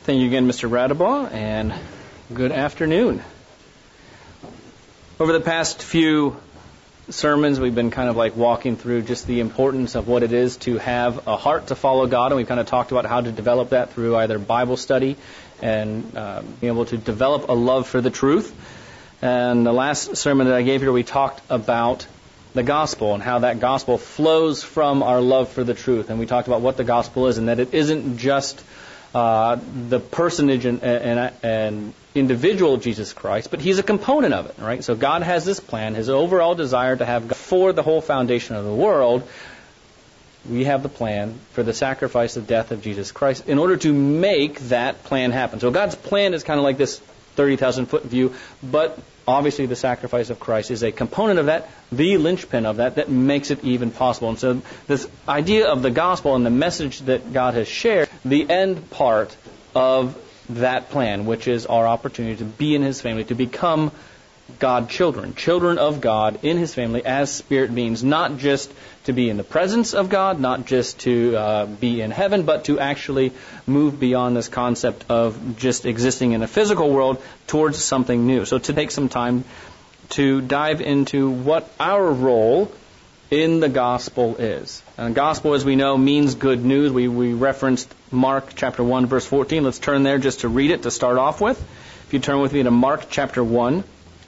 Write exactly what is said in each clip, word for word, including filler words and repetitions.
Thank you again, Mister Radabaugh, and good afternoon. Over the past few sermons, we've been kind of like walking through just the importance of what it is to have a heart to follow God, and we've kind of talked about how to develop that through either Bible study and uh, being able to develop a love for the truth. And the last sermon that I gave here, we talked about the gospel and how that gospel flows from our love for the truth. And we talked about what the gospel is and that it isn't just uh, the personage and, and, and individual of Jesus Christ, but He's a component of it, right? So God has this plan, His overall desire to have God for the whole foundation of the world. We have the plan for the sacrifice of death of Jesus Christ in order to make that plan happen. So God's plan is kind of like this thirty thousand foot view, but obviously the sacrifice of Christ is a component of that, the linchpin of that, that makes it even possible. And so this idea of the gospel and the message that God has shared, the end part of that plan, which is our opportunity to be in His family, to become God children, children of God in His family as spirit beings, not just to be in the presence of God, not just to uh, be in heaven, but to actually move beyond this concept of just existing in a physical world towards something new. So to take some time to dive into what our role in the gospel is. And gospel, as we know, means good news. We, we referenced Mark chapter one, verse fourteen. Let's turn there just to read it to start off with. If you turn with me to Mark chapter one.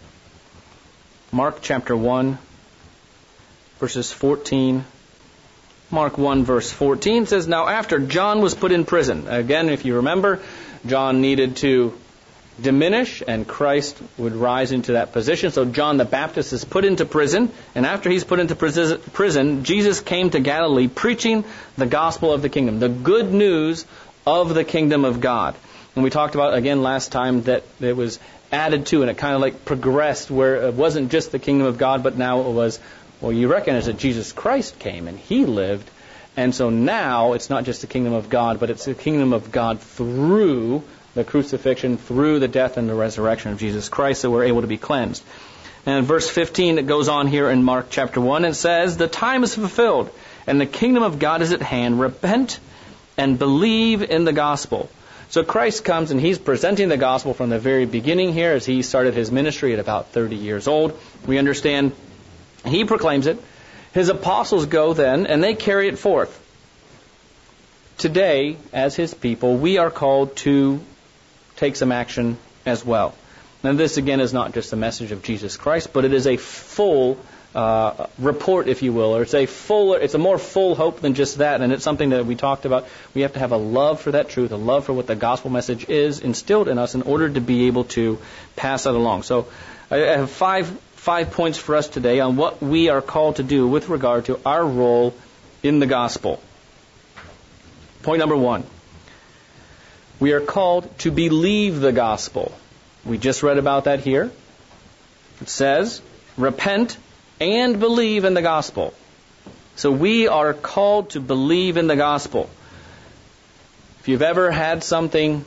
Mark chapter one, verses fourteen. Mark one, verse fourteen says, "Now after John was put in prison." Again, if you remember, John needed to diminish and Christ would rise into that position. So John the Baptist is put into prison, and after he's put into prison, Jesus came to Galilee preaching the gospel of the kingdom, the good news of the kingdom of God. And we talked about, again, last time that it was added to, and it kind of like progressed where it wasn't just the kingdom of God, but now it was, well, you recognize that Jesus Christ came and He lived, and so now it's not just the kingdom of God, but it's the kingdom of God through the crucifixion, through the death and the resurrection of Jesus Christ, that we're able to be cleansed. And in verse fifteen, it goes on here in Mark chapter one, it says, "The time is fulfilled, and the kingdom of God is at hand. Repent and believe in the gospel." So Christ comes and He's presenting the gospel from the very beginning here as He started His ministry at about thirty years old. We understand He proclaims it. His apostles go then and they carry it forth. Today, as His people, we are called to take some action as well. Now this again is not just the message of Jesus Christ, but it is a full Uh, report, if you will, or it's a full, it's a more full hope than just that, and it's something that we talked about. We have to have a love for that truth, a love for what the gospel message is instilled in us in order to be able to pass that along. So I have five five points for us today on what we are called to do with regard to our role in the gospel. Point number one, we are called to believe the gospel. We just read about that here. It says, repent and believe in the gospel. So we are called to believe in the gospel. If you've ever had something,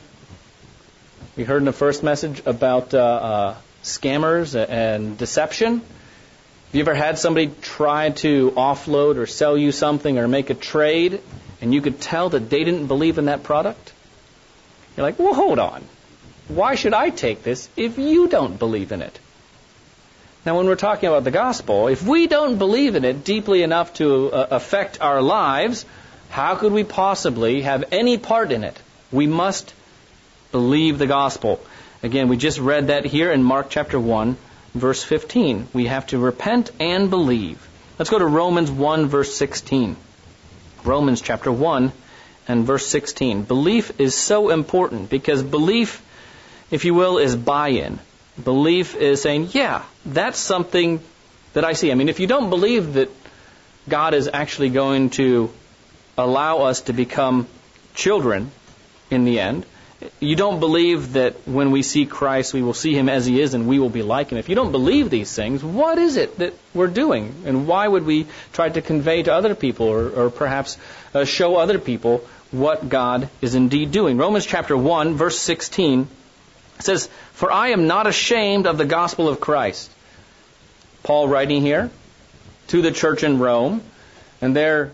we heard in the first message about uh, uh, scammers and deception. Have you ever had somebody try to offload or sell you something or make a trade, and you could tell that they didn't believe in that product? You're like, well, hold on. Why should I take this if you don't believe in it? Now, when we're talking about the gospel, if we don't believe in it deeply enough to uh, affect our lives, how could we possibly have any part in it? We must believe the gospel. Again, we just read that here in Mark chapter one, verse fifteen. We have to repent and believe. Let's go to Romans one, verse sixteen. Romans chapter one and verse sixteen. Belief is so important because belief, if you will, is buy-in. Belief is saying, yeah, that's something that I see. I mean, if you don't believe that God is actually going to allow us to become children in the end, you don't believe that when we see Christ, we will see Him as He is and we will be like Him. If you don't believe these things, what is it that we're doing? And why would we try to convey to other people or, or perhaps uh, show other people what God is indeed doing? Romans chapter one, verse sixteen, it says, "For I am not ashamed of the gospel of Christ." Paul writing here to the church in Rome, and they're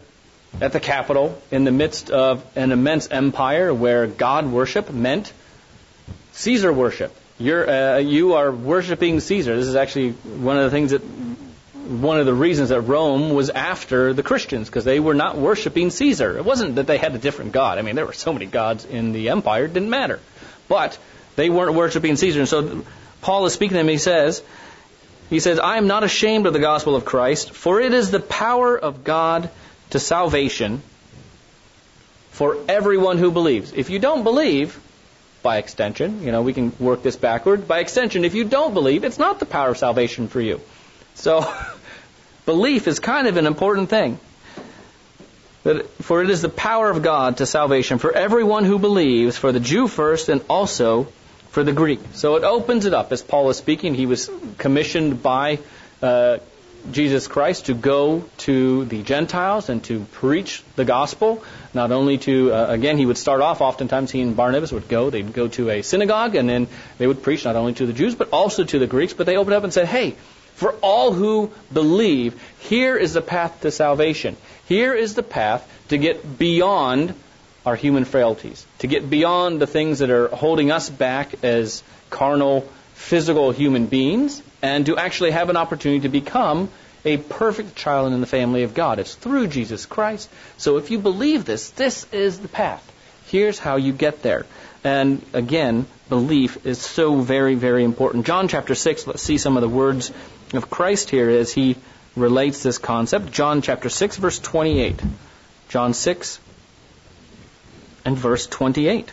at the capital in the midst of an immense empire where God worship meant Caesar worship. You're, uh, you are worshiping Caesar. This is actually one of the things that, one of the reasons that Rome was after the Christians, because they were not worshiping Caesar. It wasn't that they had a different god. I mean, there were so many gods in the empire, it didn't matter. But they weren't worshiping Caesar. And so Paul is speaking to them, he says, he says, I am not ashamed of the gospel of Christ, for it is the power of God to salvation for everyone who believes. If you don't believe, by extension, you know, we can work this backward. By extension, if you don't believe, it's not the power of salvation for you. So, belief is kind of an important thing. That, for it is the power of God to salvation for everyone who believes, for the Jew first and also for the Greek. So it opens it up. As Paul is speaking, he was commissioned by uh, Jesus Christ to go to the Gentiles and to preach the gospel. Not only to, uh, again, he would start off, oftentimes he and Barnabas would go, they'd go to a synagogue, and then they would preach not only to the Jews, but also to the Greeks. But they opened up and said, hey, for all who believe, here is the path to salvation. Here is the path to get beyond our human frailties, to get beyond the things that are holding us back as carnal, physical human beings, and to actually have an opportunity to become a perfect child in the family of God. It's through Jesus Christ. So if you believe this, this is the path. Here's how you get there. And again, belief is so very, very important. John chapter six, let's see some of the words of Christ here as he relates this concept. John chapter six, verse twenty-eight. John six and verse twenty-eight.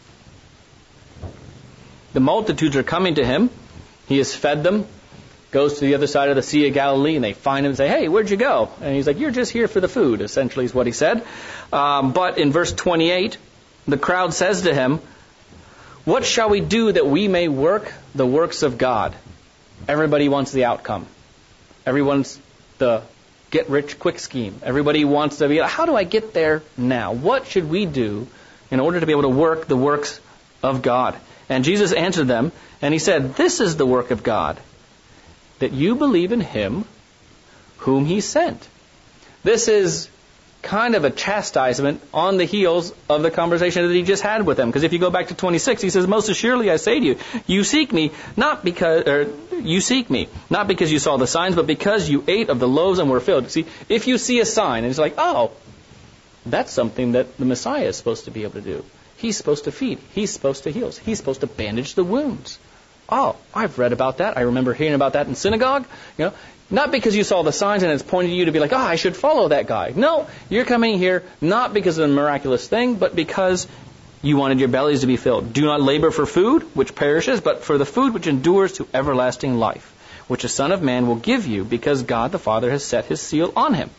The multitudes are coming to him. He has fed them. Goes to the other side of the Sea of Galilee, and they find him and say, hey, where'd you go? And he's like, you're just here for the food, essentially is what he said. Um, but in verse twenty-eight, the crowd says to him, what shall we do that we may work the works of God? Everybody wants the outcome. Everyone's the get-rich-quick scheme. Everybody wants to be, how do I get there now? What should we do in order to be able to work the works of God? And Jesus answered them, and he said, this is the work of God, that you believe in him whom he sent. This is kind of a chastisement on the heels of the conversation that he just had with them. Because if you go back to twenty-six, he says, most assuredly I say to you, you seek me not because, or you seek me not because you saw the signs, but because you ate of the loaves and were filled. See, if you see a sign, and it's like, oh, that's something that the Messiah is supposed to be able to do. He's supposed to feed. He's supposed to heal. He's supposed to bandage the wounds. Oh, I've read about that. I remember hearing about that in synagogue. You know, not because you saw the signs and it's pointing you to be like, oh, I should follow that guy. No, you're coming here not because of a miraculous thing, but because you wanted your bellies to be filled. Do not labor for food, which perishes, but for the food which endures to everlasting life, which the Son of Man will give you, because God the Father has set his seal on him.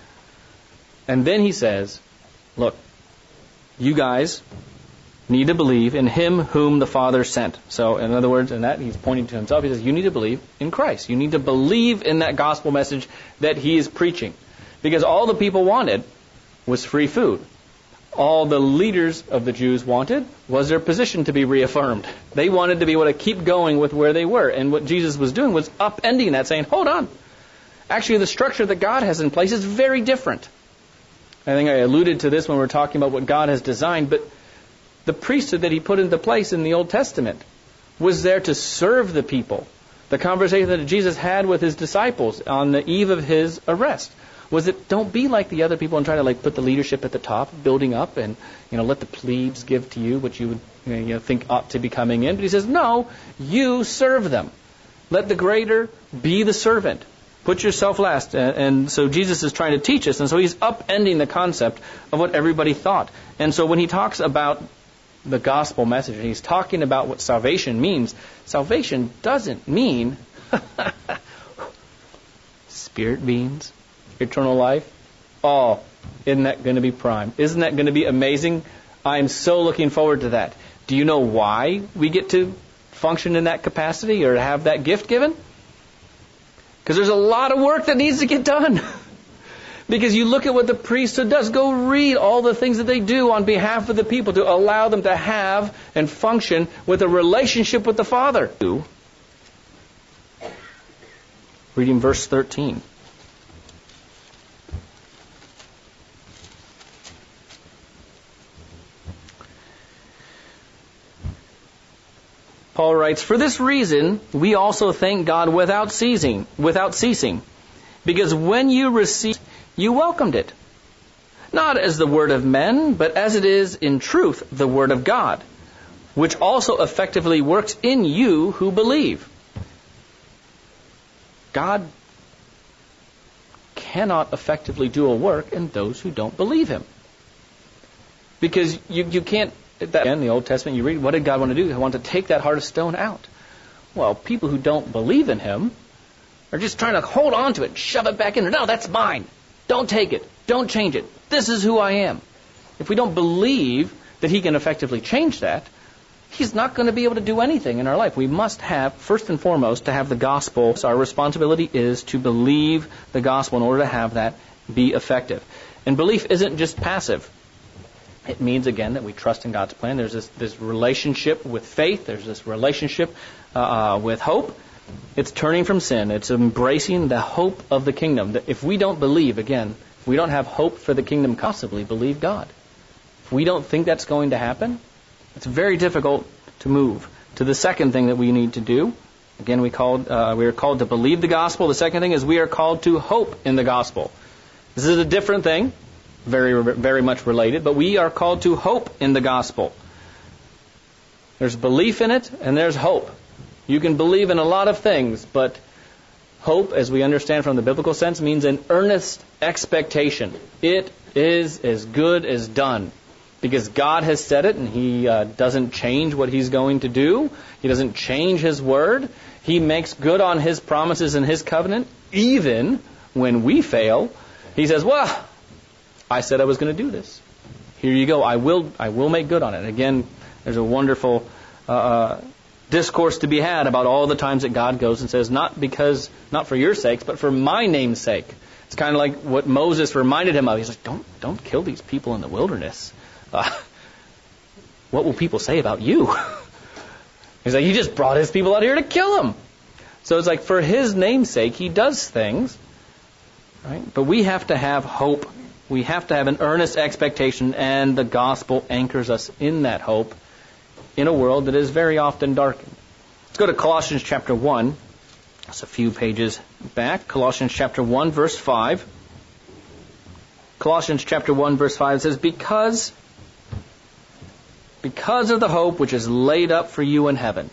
And then he says, look, you guys need to believe in him whom the Father sent. So, in other words, in that, he's pointing to himself. He says, you need to believe in Christ. You need to believe in that gospel message that he is preaching. Because all the people wanted was free food. All the leaders of the Jews wanted was their position to be reaffirmed. They wanted to be able to keep going with where they were. And what Jesus was doing was upending that, saying, hold on. Actually, the structure that God has in place is very different. I think I alluded to this when we were talking about what God has designed, but the priesthood that he put into place in the Old Testament was there to serve the people. The conversation that Jesus had with his disciples on the eve of his arrest was that don't be like the other people and try to like put the leadership at the top, building up, and you know let the plebes give to you what you would you know, think ought to be coming in. But he says, no, you serve them. Let the greater be the servant. Put yourself last. And, and so Jesus is trying to teach us, and so he's upending the concept of what everybody thought. And so when he talks about the gospel message, and he's talking about what salvation means, salvation doesn't mean spirit beings, eternal life. Oh, isn't that going to be prime? Isn't that going to be amazing? I'm so looking forward to that. Do you know why we get to function in that capacity or have that gift given? Because there's a lot of work that needs to get done. Because you look at what the priesthood does. Go read all the things that they do on behalf of the people to allow them to have and function with a relationship with the Father. Reading verse thirteen. Paul writes, "For this reason, we also thank God without ceasing, without ceasing, because when you received, you welcomed it, not as the word of men, but as it is in truth the word of God, which also effectively works in you who believe." God cannot effectively do a work in those who don't believe Him. Because you, you can't, that, in the Old Testament you read, what did God want to do? He wanted to take that heart of stone out. Well, people who don't believe in Him are just trying to hold on to it, shove it back in there. No, that's mine. Don't take it. Don't change it. This is who I am. If we don't believe that He can effectively change that, He's not going to be able to do anything in our life. We must have, first and foremost, to have the gospel. So our responsibility is to believe the gospel in order to have that be effective. And belief isn't just passive. It means, again, that we trust in God's plan. There's this, this relationship with faith. There's this relationship uh, with hope. It's turning from sin. It's embracing the hope of the kingdom. That if we don't believe, again, if we don't have hope for the kingdom, possibly believe God. If we don't think that's going to happen, it's very difficult to move to the second thing that we need to do. Again, we called uh, we are called to believe the gospel. The second thing is we are called to hope in the gospel. This is a different thing, very very much related, but we are called to hope in the gospel. There's belief in it, and there's hope. You can believe in a lot of things, but hope, as we understand from the biblical sense, means an earnest expectation. It is as good as done. Because God has said it, and He uh, doesn't change what He's going to do. He doesn't change His word. He makes good on His promises and His covenant, even when we fail. He says, well, I said I was going to do this. Here you go. I will I will make good on it. Again, there's a wonderful uh, discourse to be had about all the times that God goes and says, not because, not for your sakes, but for my name's sake. It's kind of like what Moses reminded him of. He's like, don't, don't kill these people in the wilderness. Uh, what will people say about you? He's like, He just brought His people out here to kill them. So it's like, for His name's sake, He does things, right? But we have to have hope. We have to have an earnest expectation, and the gospel anchors us in that hope in a world that is very often darkened. Let's go to Colossians chapter one. That's a few pages back. Colossians chapter one, verse five. Colossians chapter one, verse five says, Because... Because of the hope which is laid up for you in heaven,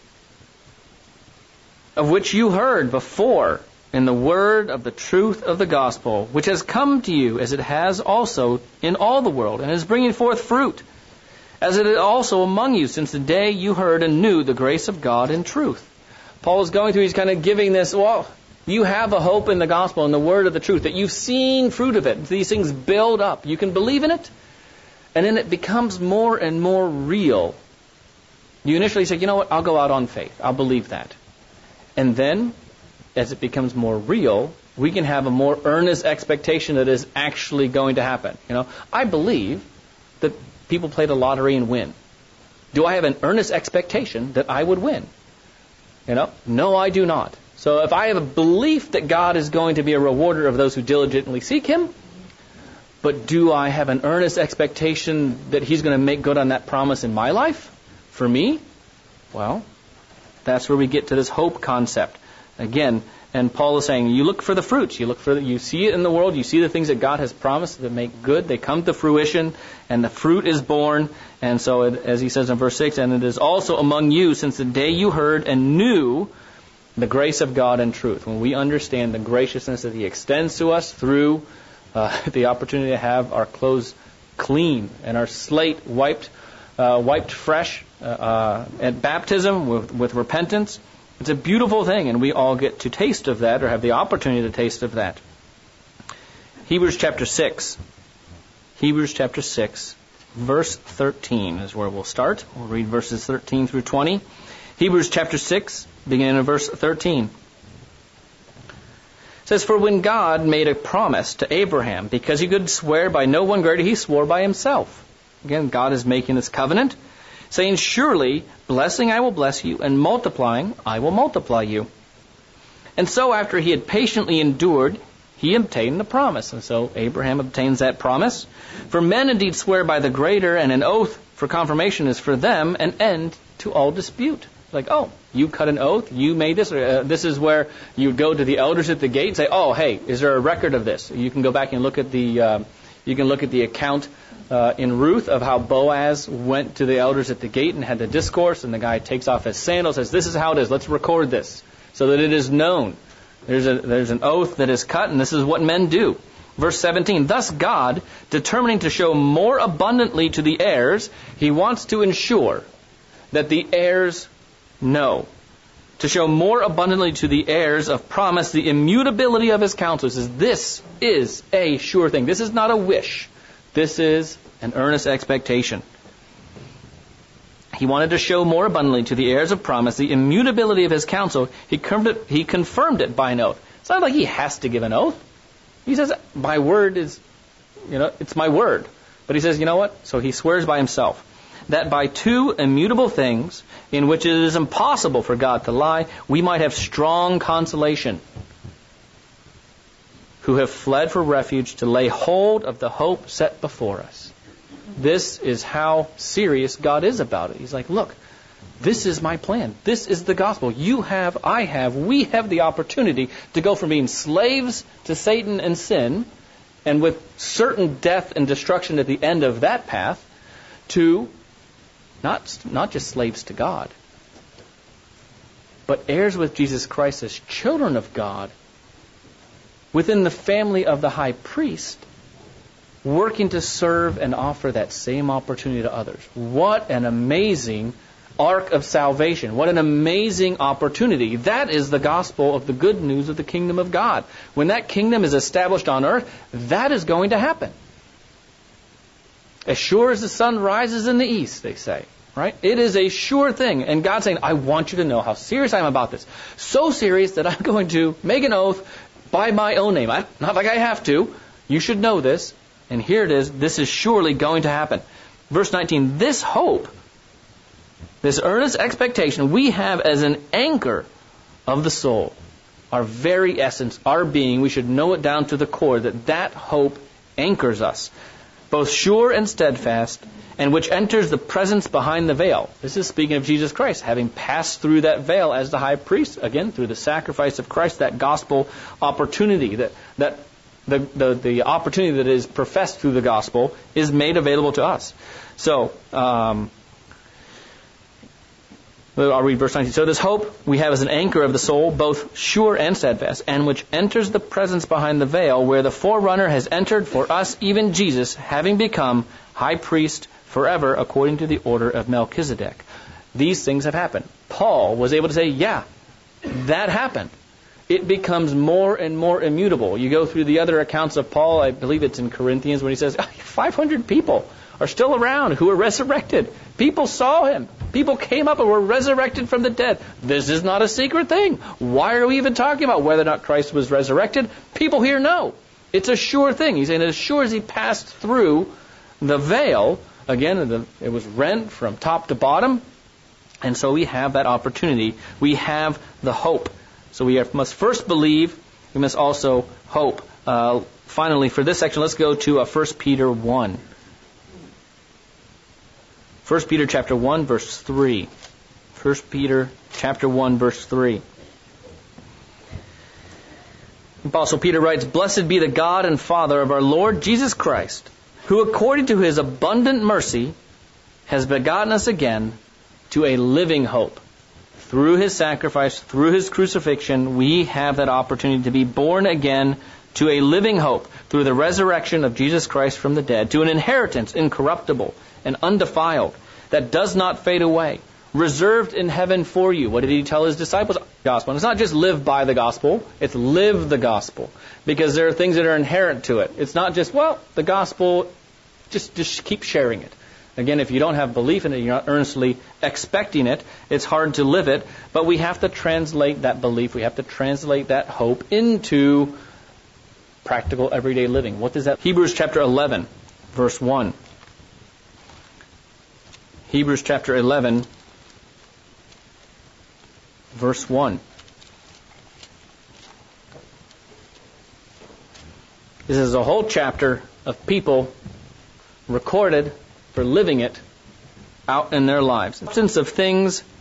of which you heard before in the word of the truth of the gospel, which has come to you as it has also in all the world, and is bringing forth fruit, as it is also among you since the day you heard and knew the grace of God in truth. Paul is going through, he's kind of giving this, well, you have a hope in the gospel and the word of the truth, that you've seen fruit of it. These things build up. You can believe in it. And then it becomes more and more real. You initially say, you know what, I'll go out on faith. I'll believe that. And then, as it becomes more real, we can have a more earnest expectation that is actually going to happen. You know, I believe that people play the lottery and win. Do I have an earnest expectation that I would win? You know, no, I do not. So if I have a belief that God is going to be a rewarder of those who diligently seek Him, but do I have an earnest expectation that He's going to make good on that promise in my life? For me? Well, that's where we get to this hope concept. Again, and Paul is saying, you look for the fruits. You look for the, you see it in the world. You see the things that God has promised that make good. They come to fruition, and the fruit is born. And so, it, as he says in verse six, and it is also among you since the day you heard and knew the grace of God in truth. When we understand the graciousness that He extends to us through Uh, the opportunity to have our clothes clean and our slate wiped uh, wiped fresh uh, uh, at baptism with, with repentance. It's a beautiful thing, and we all get to taste of that, or have the opportunity to taste of that. Hebrews chapter six. Hebrews chapter six, verse thirteen is where we'll start. We'll read verses thirteen through twenty. Hebrews chapter six, beginning in verse thirteen. It says, For when God made a promise to Abraham, because He could swear by no one greater, He swore by Himself. Again, God is making this covenant, saying, Surely, blessing I will bless you, and multiplying I will multiply you. And so after he had patiently endured, he obtained the promise. And so Abraham obtains that promise. For men indeed swear by the greater, and an oath for confirmation is for them an end to all dispute. Like, oh, you cut an oath, you made this. Uh, this is where you go to the elders at the gate and say, oh, hey, is there a record of this? You can go back and look at the uh, you can look at the account uh, in Ruth of how Boaz went to the elders at the gate and had the discourse, and the guy takes off his sandals, says, this is how it is. Let's record this so that it is known. There's a there's an oath that is cut, and this is what men do. Verse seventeen, thus God, determining to show more abundantly to the heirs, he wants to ensure that the heirs know. To show more abundantly to the heirs of promise the immutability of his counsel. He says, this is a sure thing. This is not a wish. This is an earnest expectation. He wanted to show more abundantly to the heirs of promise the immutability of his counsel. He confirmed it, he confirmed it by an oath. It's not like he has to give an oath. He says, my word is, you know, it's my word. But he says, you know what? So he swears by himself that by two immutable things in which it is impossible for God to lie, we might have strong consolation, who have fled for refuge to lay hold of the hope set before us. This is how serious God is about it. He's like, look, this is my plan. This is the gospel. You have, I have, we have the opportunity to go from being slaves to Satan and sin, and with certain death and destruction at the end of that path, to not, not just slaves to God, but heirs with Jesus Christ as children of God, within the family of the high priest, working to serve and offer that same opportunity to others. What an amazing arc of salvation. What an amazing opportunity. That is the gospel of the good news of the kingdom of God. When that kingdom is established on earth, that is going to happen. As sure as the sun rises in the east, they say. Right? It is a sure thing. And God's saying, I want you to know how serious I am about this. So serious that I'm going to make an oath by my own name. I, not like I have to. You should know this. And here it is. This is surely going to happen. Verse nineteen, this hope, this earnest expectation we have as an anchor of the soul, our very essence, our being, we should know it down to the core, that that hope anchors us, both sure and steadfast, and which enters the presence behind the veil. This is speaking of Jesus Christ, having passed through that veil as the high priest, again, through the sacrifice of Christ, that gospel opportunity, that that the, the, the opportunity that is professed through the gospel is made available to us. So, um, I'll read verse nineteen. So this hope we have as an anchor of the soul, both sure and steadfast, and which enters the presence behind the veil, where the forerunner has entered for us, even Jesus, having become high priest forever, according to the order of Melchizedek. These things have happened. Paul was able to say, yeah, that happened. It becomes more and more immutable. You go through the other accounts of Paul, I believe it's in Corinthians, when he says, five hundred people are still around who are resurrected. People saw him. People came up and were resurrected from the dead. This is not a secret thing. Why are we even talking about whether or not Christ was resurrected? People here know. It's a sure thing. He's saying as sure as he passed through the veil, again, it was rent from top to bottom, and so we have that opportunity. We have the hope. So we must first believe, we must also hope. Uh, finally, for this section, let's go to uh, First Peter one. First Peter chapter one, verse three. First Peter chapter one, verse three. Apostle Peter writes, Blessed be the God and Father of our Lord Jesus Christ, who according to his abundant mercy has begotten us again to a living hope. Through his sacrifice, through his crucifixion, we have that opportunity to be born again to a living hope through the resurrection of Jesus Christ from the dead, to an inheritance incorruptible and undefiled that does not fade away, reserved in heaven for you. What did he tell his disciples? Gospel. And it's not just live by the gospel, it's live the gospel, because there are things that are inherent to it. It's not just, well, the gospel, just, just keep sharing it. Again, if you don't have belief in it, you're not earnestly expecting it, it's hard to live it. But we have to translate that belief, we have to translate that hope into practical everyday living. What does that? Hebrews chapter eleven, verse one. Hebrews chapter eleven, verse one. This is a whole chapter of people recorded for living it out in their lives. The substance of things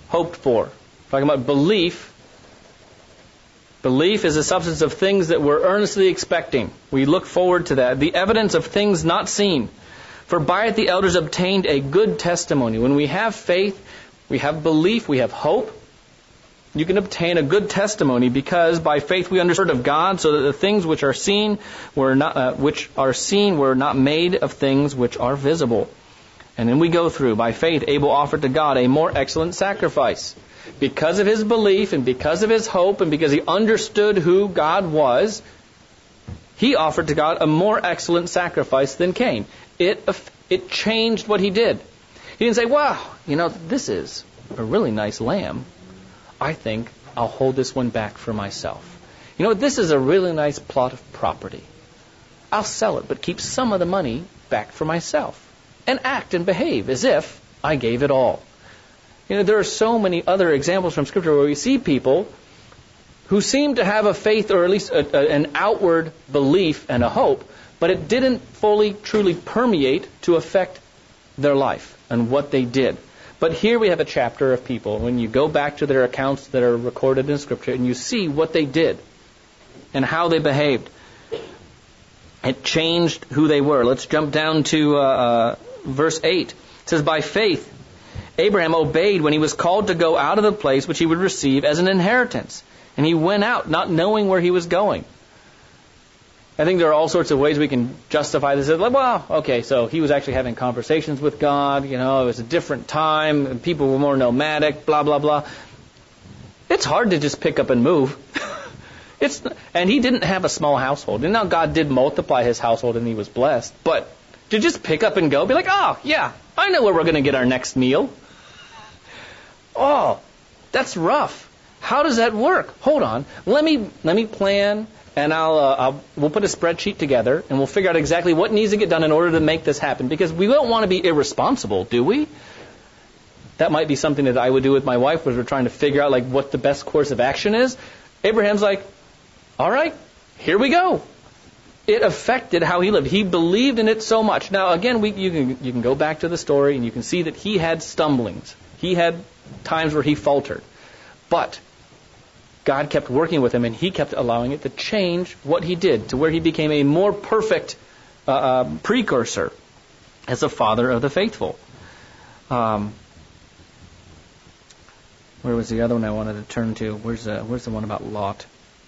hoped for. Talking about belief. Belief is a substance of things that we're earnestly expecting. We look forward to that. The evidence of things not seen. For by it the elders obtained a good testimony. When we have faith, we have belief, we have hope, you can obtain a good testimony, because by faith we understood of God, so that the things which are seen were not, uh, which are seen were not made of things which are visible. And then we go through. By faith Abel offered to God a more excellent sacrifice. Because of his belief and because of his hope and because he understood who God was, he offered to God a more excellent sacrifice than Cain. It it changed what he did. He didn't say, wow, you know, this is a really nice lamb. I think I'll hold this one back for myself. You know, this is a really nice plot of property. I'll sell it, but keep some of the money back for myself. And act and behave as if I gave it all. You know, there are so many other examples from Scripture where we see people who seem to have a faith, or at least a, a, an outward belief and a hope, but it didn't fully, truly permeate to affect their life and what they did. But here we have a chapter of people, when you go back to their accounts that are recorded in Scripture, and you see what they did and how they behaved. It changed who they were. Let's jump down to uh, uh, verse eight. It says, by faith Abraham obeyed when he was called to go out of the place which he would receive as an inheritance. And he went out, not knowing where he was going. I think there are all sorts of ways we can justify this. Like, well, okay, so he was actually having conversations with God. You know, it was a different time. People were more nomadic, blah, blah, blah. It's hard to just pick up and move. It's And he didn't have a small household. And now God did multiply his household and he was blessed. But to just pick up and go, be like, oh, yeah, I know where we're going to get our next meal. Oh, that's rough. How does that work? Hold on. Let me let me plan, and I'll, uh, I'll we'll put a spreadsheet together, and we'll figure out exactly what needs to get done in order to make this happen. Because we don't want to be irresponsible, do we? That might be something that I would do with my wife, as we're trying to figure out like what the best course of action is. Abraham's like, all right, here we go. It affected how he lived. He believed in it so much. Now, again, we, you can you can go back to the story, and you can see that he had stumblings. He had times where he faltered. But God kept working with him, and he kept allowing it to change what he did to where he became a more perfect uh, uh, precursor as a father of the faithful. Um, where was the other one I wanted to turn to? Where's the, where's the one about Lot?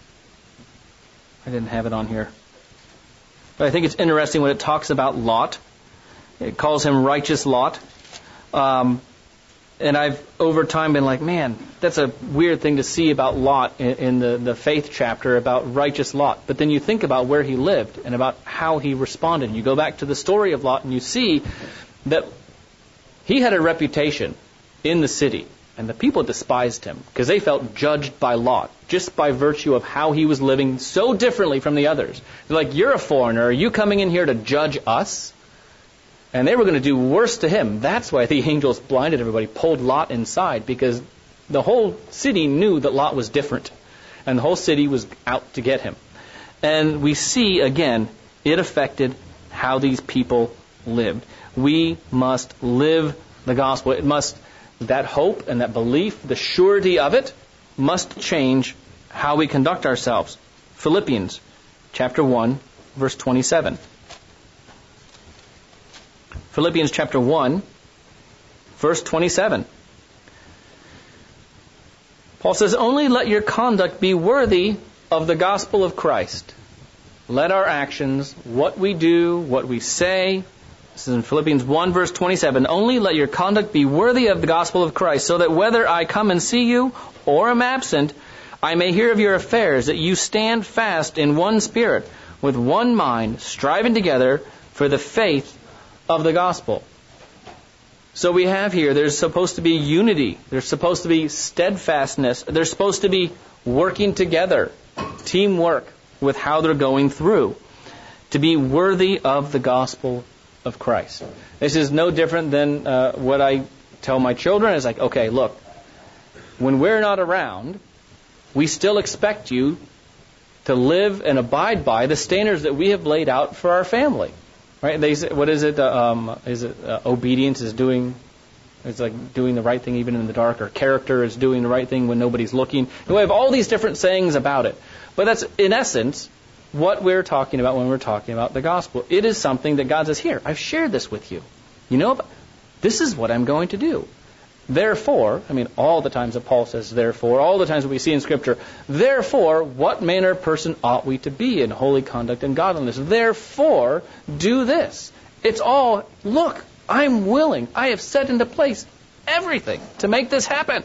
I didn't have it on here. But I think it's interesting when it talks about Lot. It calls him righteous Lot. Um, and I've, over time, been like, man, that's a weird thing to see about Lot in, in the, the faith chapter, about righteous Lot. But then you think about where he lived and about how he responded. You go back to the story of Lot and you see that he had a reputation in the city. And the people despised him because they felt judged by Lot, just by virtue of how he was living so differently from the others. They're like, you're a foreigner. Are you coming in here to judge us? And they were going to do worse to him. That's why the angels blinded everybody, pulled Lot inside, because the whole city knew that Lot was different. And the whole city was out to get him. And we see, again, it affected how these people lived. We must live the gospel. It must... That hope and that belief, the surety of it, must change how we conduct ourselves. Philippians chapter one, verse twenty-seven. Philippians chapter one, verse twenty-seven. Paul says, only let your conduct be worthy of the gospel of Christ. Let our actions, what we do, what we say, this is in Philippians one, verse twenty-seven. Only let your conduct be worthy of the gospel of Christ, so that whether I come and see you or am absent, I may hear of your affairs, that you stand fast in one spirit, with one mind, striving together for the faith of the gospel. So we have here, there's supposed to be unity. There's supposed to be steadfastness. There's supposed to be working together, teamwork with how they're going through, to be worthy of the gospel of Christ. This is no different than uh, what I tell my children. It's like, okay, look, when we're not around, we still expect you to live and abide by the standards that we have laid out for our family. Right? They say, what is it? Uh, um, is it uh, obedience is doing It's like doing the right thing even in the dark, or character is doing the right thing when nobody's looking. And we have all these different sayings about it. But that's, in essence, what we're talking about when we're talking about the gospel. It is something that God says, here, I've shared this with you. You know, this is what I'm going to do. Therefore, I mean, all the times that Paul says therefore, all the times that we see in Scripture, therefore, what manner of person ought we to be in holy conduct and godliness? Therefore, do this. It's all, look, I'm willing. I have set into place everything to make this happen.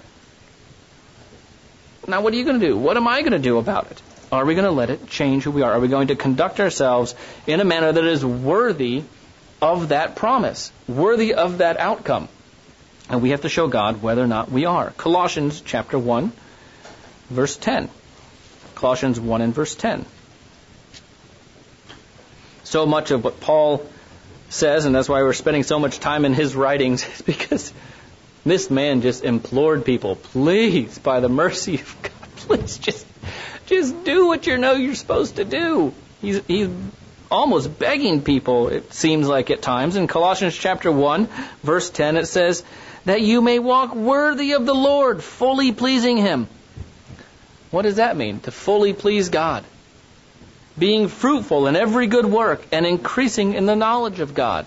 Now, what are you going to do? What am I going to do about it? Are we going to let it change who we are? Are we going to conduct ourselves in a manner that is worthy of that promise, worthy of that outcome? And we have to show God whether or not we are. Colossians chapter one, verse ten. Colossians one and verse ten. So much of what Paul says, and that's why we're spending so much time in his writings, is because this man just implored people, please, by the mercy of God, please just, just do what you know you're supposed to do. He's, he's almost begging people, it seems like at times. In Colossians chapter one, verse ten, it says, that you may walk worthy of the Lord, fully pleasing Him. What does that mean? To fully please God. Being fruitful in every good work and increasing in the knowledge of God.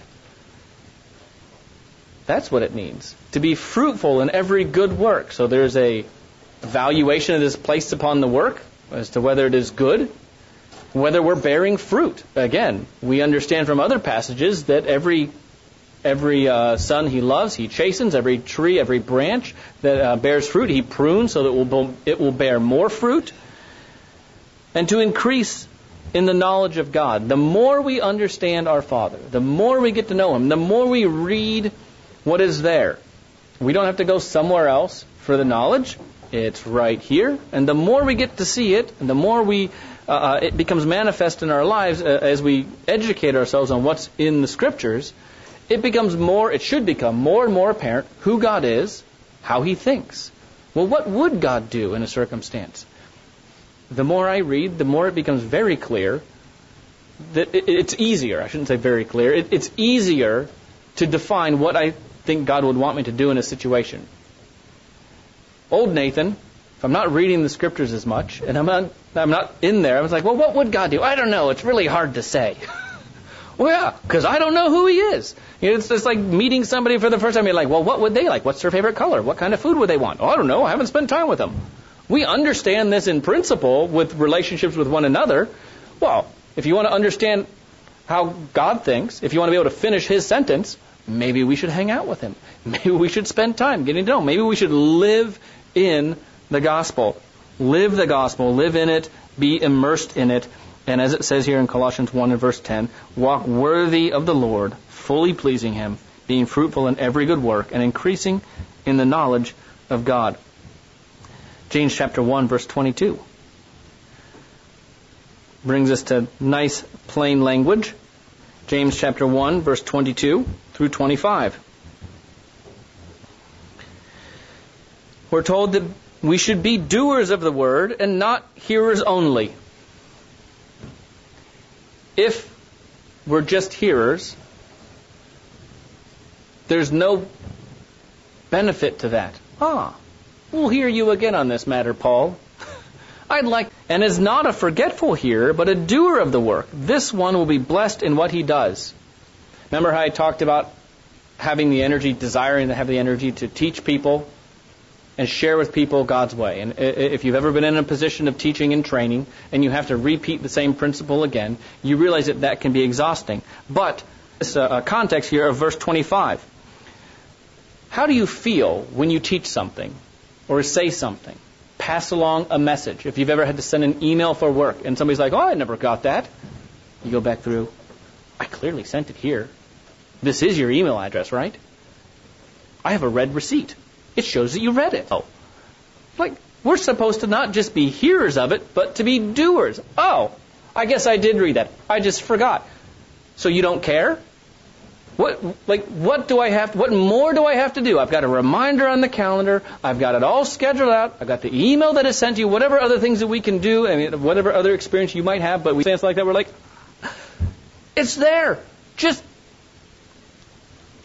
That's what it means. To be fruitful in every good work. So there's a evaluation that is placed upon the work as to whether it is good, whether we're bearing fruit. Again, we understand from other passages that every Every uh, son he loves, he chastens. Every tree, every branch that uh, bears fruit, he prunes so that it will, it will bear more fruit. And to increase in the knowledge of God. The more we understand our Father, the more we get to know Him, the more we read what is there. We don't have to go somewhere else for the knowledge. It's right here. And the more we get to see it, and the more we uh, it becomes manifest in our lives uh, as we educate ourselves on what's in the Scriptures, it becomes more, it should become more and more apparent who God is, how He thinks. Well, what would God do in a circumstance? The more I read, the more it becomes very clear that it, it's easier, I shouldn't say very clear, it, it's easier to define what I think God would want me to do in a situation. Old Nathan, if I'm not reading the Scriptures as much, and I'm not, I'm not in there, I was like, well, what would God do? I don't know, it's really hard to say. Well, yeah, because I don't know who He is. You know, it's just like meeting somebody for the first time. You're like, well, what would they like? What's their favorite color? What kind of food would they want? Oh, I don't know. I haven't spent time with them. We understand this in principle with relationships with one another. Well, if you want to understand how God thinks, if you want to be able to finish His sentence, maybe we should hang out with Him. Maybe we should spend time getting to know Him. Maybe we should live in the gospel. Live the gospel. Live in it. Be immersed in it. And as it says here in Colossians one and verse ten, walk worthy of the Lord, fully pleasing Him, being fruitful in every good work, and increasing in the knowledge of God. James chapter one, verse twenty-two brings us to nice, plain language. James chapter one, verse twenty-two through twenty-five. We're told that we should be doers of the word and not hearers only. If we're just hearers, there's no benefit to that. Ah, we'll hear you again on this matter, Paul. I'd like, and is not a forgetful hearer, but a doer of the work. This one will be blessed in what he does. Remember how I talked about having the energy, desiring to have the energy to teach people and share with people God's way. And if you've ever been in a position of teaching and training and you have to repeat the same principle again, you realize that that can be exhausting. But this uh, context here of verse twenty-five. How do you feel when you teach something or say something? Pass along a message. If you've ever had to send an email for work and somebody's like, oh, I never got that. You go back through. I clearly sent it here. This is your email address, right? I have a red receipt. It shows that you read it. Oh, like we're supposed to not just be hearers of it, but to be doers. Oh, I guess I did read that. I just forgot. So you don't care? What, like, what do I have? What more do I have to do? I've got a reminder on the calendar. I've got it all scheduled out. I've got the email that is sent to you. Whatever other things that we can do, I mean, whatever other experience you might have. But we say it's like that. We're like, it's there. Just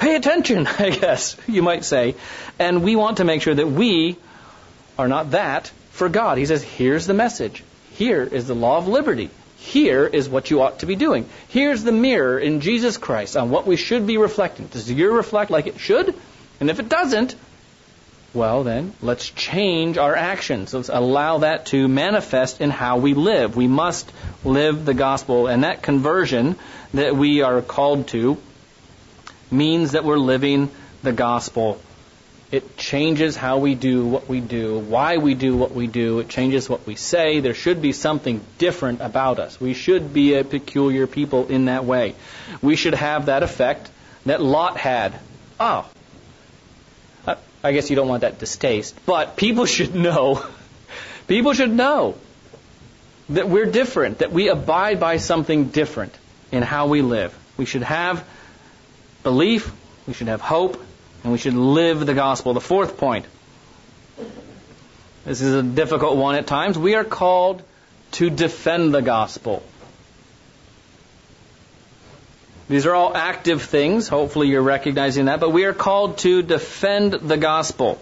pay attention, I guess you might say. And we want to make sure that we are not that for God. He says, here's the message. Here is the law of liberty. Here is what you ought to be doing. Here's the mirror in Jesus Christ on what we should be reflecting. Does your reflect like it should? And if it doesn't, well then, let's change our actions. Let's allow that to manifest in how we live. We must live the gospel. And that conversion that we are called to means that we're living the gospel. It changes how we do what we do, why we do what we do. It changes what we say. There should be something different about us. We should be a peculiar people in that way. We should have that effect that Lot had. Oh, I guess you don't want that distaste, but people should know, people should know that we're different, that we abide by something different in how we live. We should have belief, we should have hope, and we should live the gospel. The fourth point. This is a difficult one at times. We are called to defend the gospel. These are all active things. Hopefully you're recognizing that. But we are called to defend the gospel.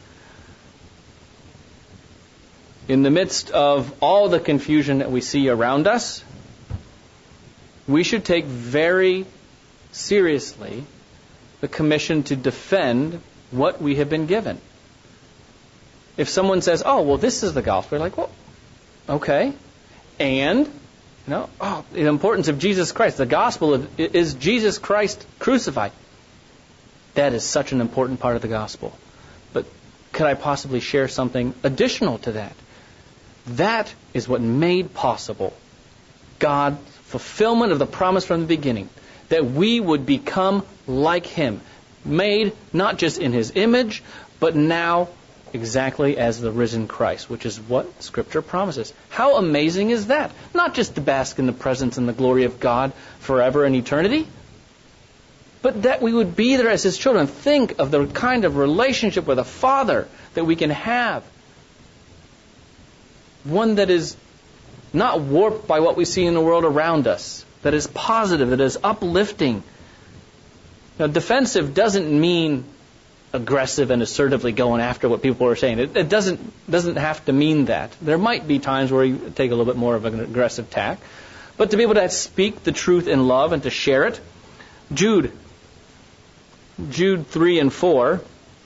In the midst of all the confusion that we see around us, we should take very seriously the commission to defend what we have been given. If someone says, oh, well, this is the gospel, we're like, well, okay. And, you know, oh, the importance of Jesus Christ. The gospel is Jesus Christ crucified. That is such an important part of the gospel. But could I possibly share something additional to that? That is what made possible God's fulfillment of the promise from the beginning, that we would become like Him, made not just in His image, but now exactly as the risen Christ, which is what Scripture promises. How amazing is that? Not just to bask in the presence and the glory of God forever in eternity, but that we would be there as His children. Think of the kind of relationship with a Father that we can have. One that is not warped by what we see in the world around us, that is positive, that is uplifting. Now, defensive doesn't mean aggressive and assertively going after what people are saying. It, it doesn't doesn't have to mean that. There might be times where you take a little bit more of an aggressive tack. But to be able to speak the truth in love and to share it. Jude. Jude three and four.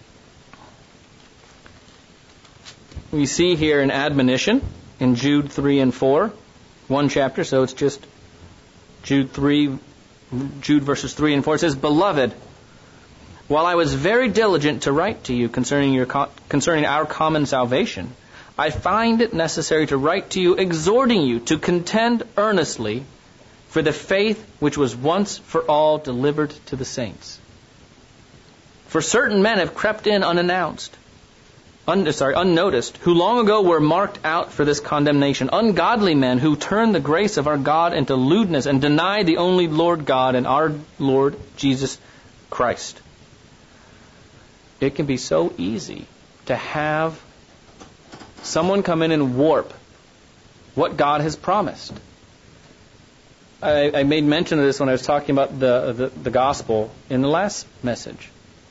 We see here an admonition in Jude three and four. One chapter, so it's just Jude three, Jude verses three and four. It says, Beloved, while I was very diligent to write to you concerning your concerning our common salvation, I find it necessary to write to you, exhorting you to contend earnestly for the faith which was once for all delivered to the saints. For certain men have crept in unannounced, un, sorry, unnoticed, who long ago were marked out for this condemnation, ungodly men who turn the grace of our God into lewdness and deny the only Lord God and our Lord Jesus Christ. It can be so easy to have someone come in and warp what God has promised. I, I made mention of this when I was talking about the, the, the gospel in the last message.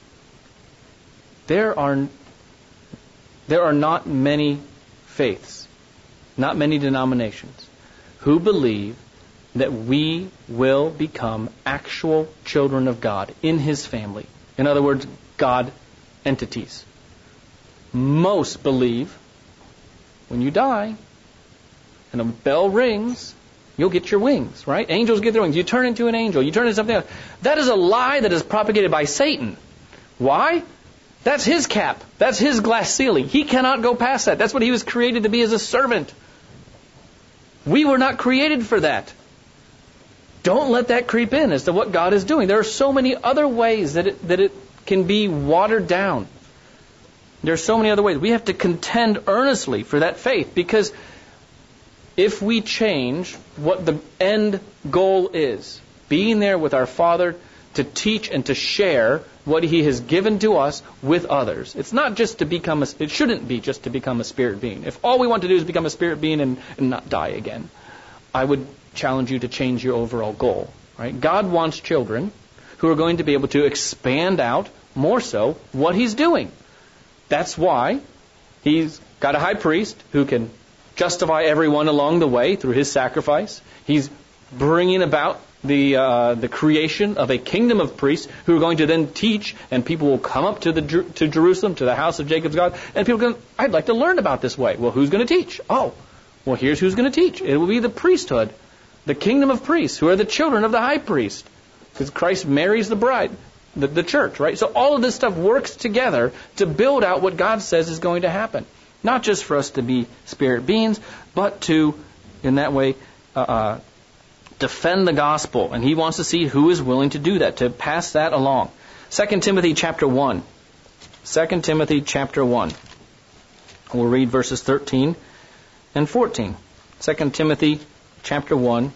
There are there are not many faiths, not many denominations, who believe that we will become actual children of God in His family. In other words, God entities. Most believe when you die and a bell rings, you'll get your wings, right? Angels get their wings. You turn into an angel. You turn into something else. That is a lie that is propagated by Satan. Why? That's his cap. That's his glass ceiling. He cannot go past that. That's what he was created to be, as a servant. We were not created for that. Don't let that creep in as to what God is doing. There are so many other ways that it, that it can be watered down. There are so many other ways. We have to contend earnestly for that faith, because if we change what the end goal is, being there with our Father to teach and to share what He has given to us with others. It's not just to become a, it shouldn't be just to become a spirit being. If all we want to do is become a spirit being and, and not die again, I would challenge you to change your overall goal. Right? God wants children who are going to be able to expand out more so what he's doing. That's why he's got a high priest who can justify everyone along the way through his sacrifice. He's bringing about the uh, the creation of a kingdom of priests who are going to then teach, and people will come up to the to Jerusalem, to the house of Jacob's God, and people go, I'd like to learn about this way. Well, who's going to teach? Oh, well, here's who's going to teach. It will be the priesthood, the kingdom of priests, who are the children of the high priest, because Christ marries the bride, the, the church, right? So all of this stuff works together to build out what God says is going to happen. Not just for us to be spirit beings, but to, in that way, uh, uh, defend the gospel. And he wants to see who is willing to do that, to pass that along. Second Timothy chapter one. Second Timothy chapter one. We'll read verses thirteen and fourteen. Second Timothy chapter one,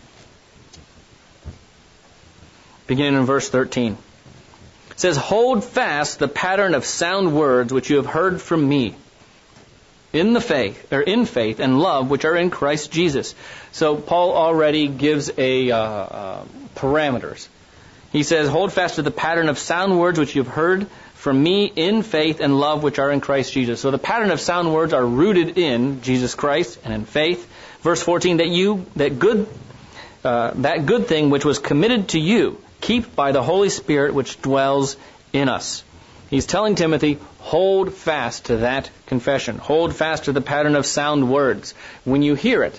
beginning in verse thirteen. It says, "Hold fast the pattern of sound words which you have heard from me, in the faith, or in faith and love which are in Christ Jesus." So Paul already gives a uh, uh, parameters. He says, "Hold fast to the pattern of sound words which you have heard from me in faith and love which are in Christ Jesus." So the pattern of sound words are rooted in Jesus Christ and in faith. Verse fourteen, that you that good uh, that good thing which was committed to you keep by the Holy Spirit which dwells in us. He's telling Timothy, hold fast to that confession. Hold fast to the pattern of sound words. When you hear it,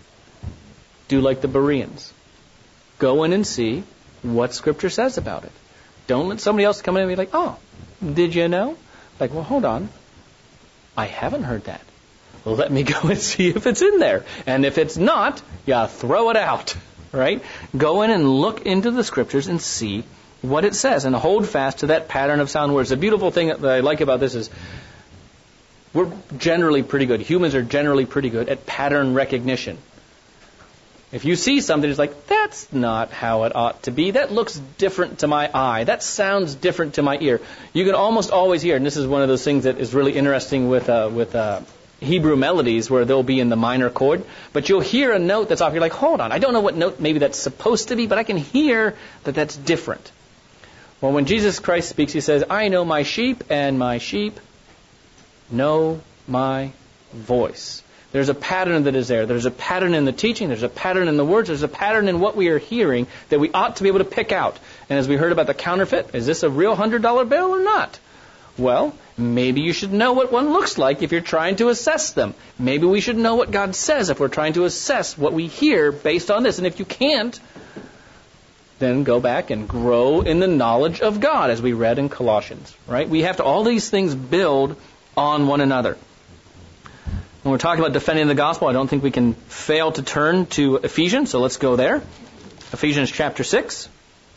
do like the Bereans. Go in and see what Scripture says about it. Don't let somebody else come in and be like, oh, did you know? Like, well, hold on. I haven't heard that. Well, let me go and see if it's in there. And if it's not, yeah, throw it out. Right? Go in and look into the Scriptures and see what it says, and hold fast to that pattern of sound words. The beautiful thing that I like about this is we're generally pretty good. Humans are generally pretty good at pattern recognition. If you see something, it's like, that's not how it ought to be. That looks different to my eye. That sounds different to my ear. You can almost always hear, and this is one of those things that is really interesting with uh, with uh, Hebrew melodies, where they'll be in the minor chord, but you'll hear a note that's off. You're like, hold on, I don't know what note maybe that's supposed to be, but I can hear that that's different. Well, when Jesus Christ speaks, he says, I know my sheep, and my sheep know my voice. There's a pattern that is there. There's a pattern in the teaching. There's a pattern in the words. There's a pattern in what we are hearing that we ought to be able to pick out. And as we heard about the counterfeit, is this a real one hundred dollar bill or not? Well, maybe you should know what one looks like if you're trying to assess them. Maybe we should know what God says if we're trying to assess what we hear based on this. And if you can't, then go back and grow in the knowledge of God, as we read in Colossians, right? We have to, all these things build on one another. When we're talking about defending the gospel, I don't think we can fail to turn to Ephesians, so let's go there. Ephesians chapter six.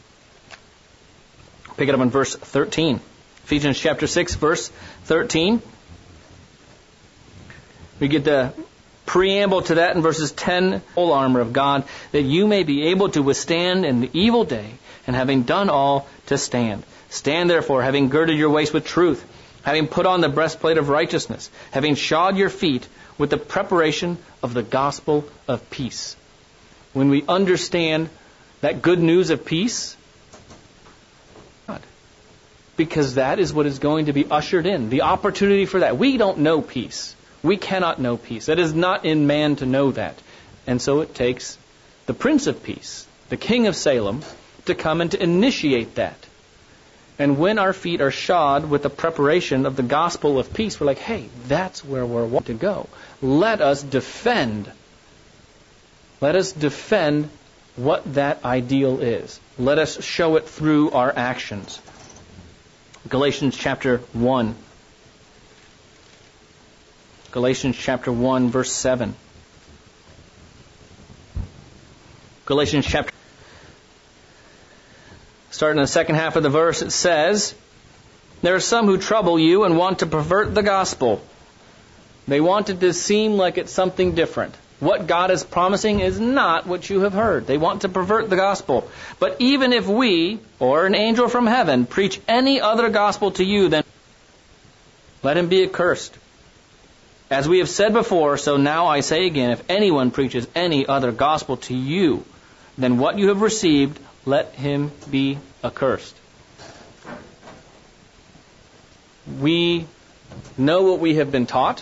Pick it up in verse thirteen. Ephesians chapter six, verse thirteen. We get the preamble to that in verses ten, whole armor of God, that you may be able to withstand in the evil day, and having done all, to stand. Stand therefore, having girded your waist with truth, having put on the breastplate of righteousness, having shod your feet with the preparation of the gospel of peace. When we understand that good news of peace, because that is what is going to be ushered in, the opportunity for that. We don't know peace. We cannot know peace. That is not in man to know that. And so it takes the Prince of Peace, the King of Salem, to come and to initiate that. And when our feet are shod with the preparation of the gospel of peace, we're like, hey, that's where we're wanting to go. Let us defend. Let us defend what that ideal is. Let us show it through our actions. Galatians chapter one. Galatians chapter one, verse seven. Galatians chapter... Starting in the second half of the verse, it says, there are some who trouble you and want to pervert the gospel. They want it to seem like it's something different. What God is promising is not what you have heard. They want to pervert the gospel. But even if we, or an angel from heaven, preach any other gospel to you, then let him be accursed. As we have said before, so now I say again, if anyone preaches any other gospel to you than what you have received, let him be accursed. We know what we have been taught.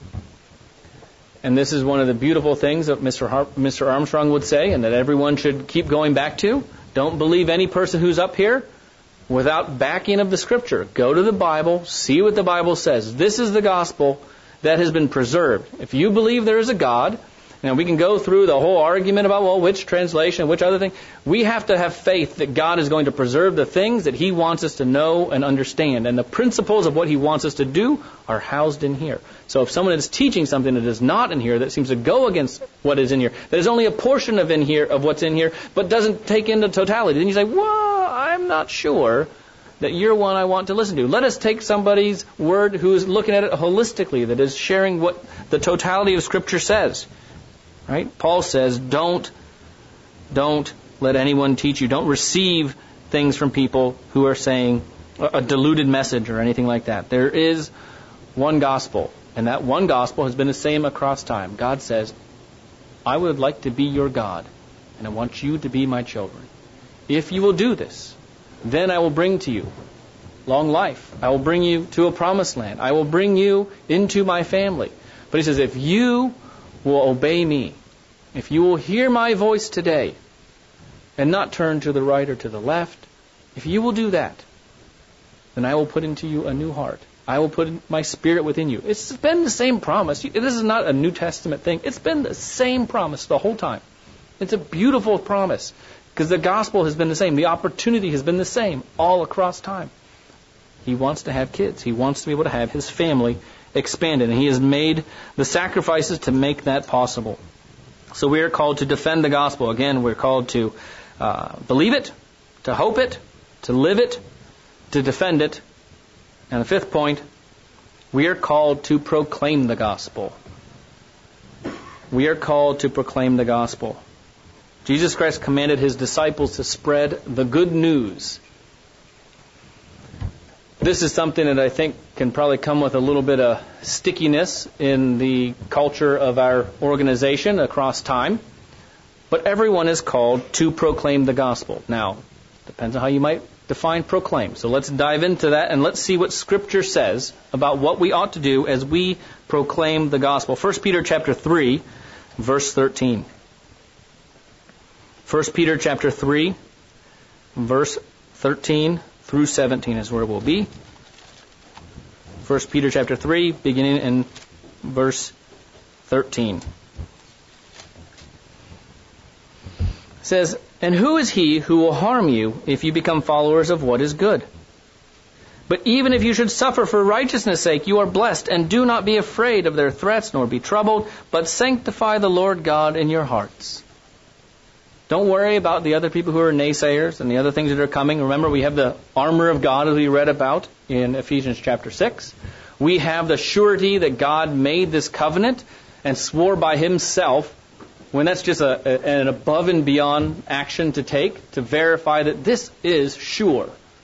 And this is one of the beautiful things that Mister Har- Mister Armstrong would say, and that everyone should keep going back to. Don't believe any person who's up here without backing of the Scripture. Go to the Bible, see what the Bible says. This is the gospel that has been preserved. If you believe there is a God, and we can go through the whole argument about, well, which translation, which other thing. We have to have faith that God is going to preserve the things that He wants us to know and understand. And the principles of what He wants us to do are housed in here. So if someone is teaching something that is not in here, that seems to go against what is in here, that is only a portion of in here of what's in here, but doesn't take into totality, then you say, well, I'm not sure that you're one I want to listen to. Let us take somebody's word who is looking at it holistically, that is sharing what the totality of Scripture says. Right? Paul says, don't, don't let anyone teach you. Don't receive things from people who are saying a diluted message or anything like that. There is one gospel, and that one gospel has been the same across time. God says, I would like to be your God, and I want you to be my children. If you will do this, then I will bring to you long life. I will bring you to a promised land. I will bring you into my family. But he says, if you will obey me, if you will hear my voice today and not turn to the right or to the left, if you will do that, then I will put into you a new heart. I will put my Spirit within you. It's been the same promise. This is not a New Testament thing. It's been the same promise the whole time. It's a beautiful promise because the gospel has been the same. The opportunity has been the same all across time. He wants to have kids. He wants to be able to have his family expanded, and He has made the sacrifices to make that possible. So we are called to defend the gospel. Again, we're called to uh, believe it, to hope it, to live it, to defend it. And the fifth point, we are called to proclaim the gospel. We are called to proclaim the gospel. Jesus Christ commanded His disciples to spread the good news. This is something that I think can probably come with a little bit of stickiness in the culture of our organization across time. But everyone is called to proclaim the gospel. Now, depends on how you might define proclaim. So let's dive into that and let's see what Scripture says about what we ought to do as we proclaim the gospel. First Peter chapter three, verse thirteen. First Peter chapter three, verse thirteen through seventeen is where we'll be. First Peter chapter three, beginning in verse thirteen. It says, "And who is he who will harm you if you become followers of what is good? But even if you should suffer for righteousness' sake, you are blessed, and do not be afraid of their threats, nor be troubled, but sanctify the Lord God in your hearts." Don't worry about the other people who are naysayers and the other things that are coming. Remember, we have the armor of God as we read about in Ephesians chapter six. We have the surety that God made this covenant and swore by Himself, when that's just a, a, an above and beyond action to take, to verify that this is sure.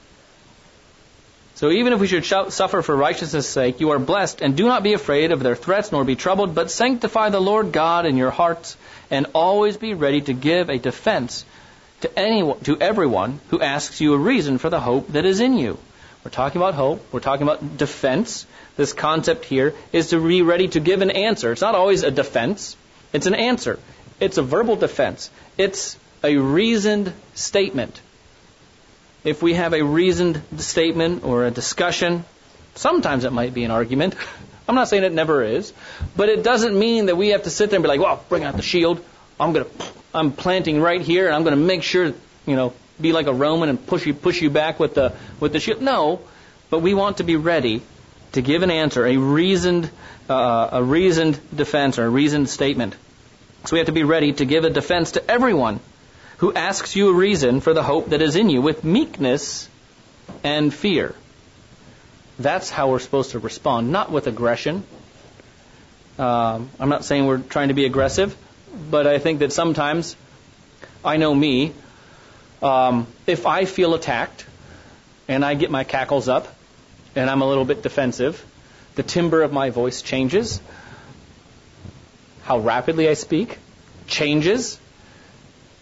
So even if we should sh- suffer for righteousness' sake, you are blessed, and do not be afraid of their threats, nor be troubled, but sanctify the Lord God in your hearts, and always be ready to give a defense to anyone, to everyone who asks you a reason for the hope that is in you. We're talking about hope. We're talking about defense. This concept here is to be ready to give an answer. It's not always a defense. It's an answer. It's a verbal defense. It's a reasoned statement. If we have a reasoned statement or a discussion, sometimes it might be an argument. I'm not saying it never is, but it doesn't mean that we have to sit there and be like, well, bring out the shield. I'm going to, I'm planting right here, and I'm going to make sure, you know, be like a Roman and push you, push you back with the, with the shield. No, but we want to be ready to give an answer, a reasoned, uh, a reasoned defense or a reasoned statement. So we have to be ready to give a defense to everyone who asks you a reason for the hope that is in you with meekness and fear. That's how we're supposed to respond, not with aggression. Um, I'm not saying we're trying to be aggressive, but I think that sometimes, I know me, um, if I feel attacked and I get my cackles up and I'm a little bit defensive, the timbre of my voice changes. How rapidly I speak changes.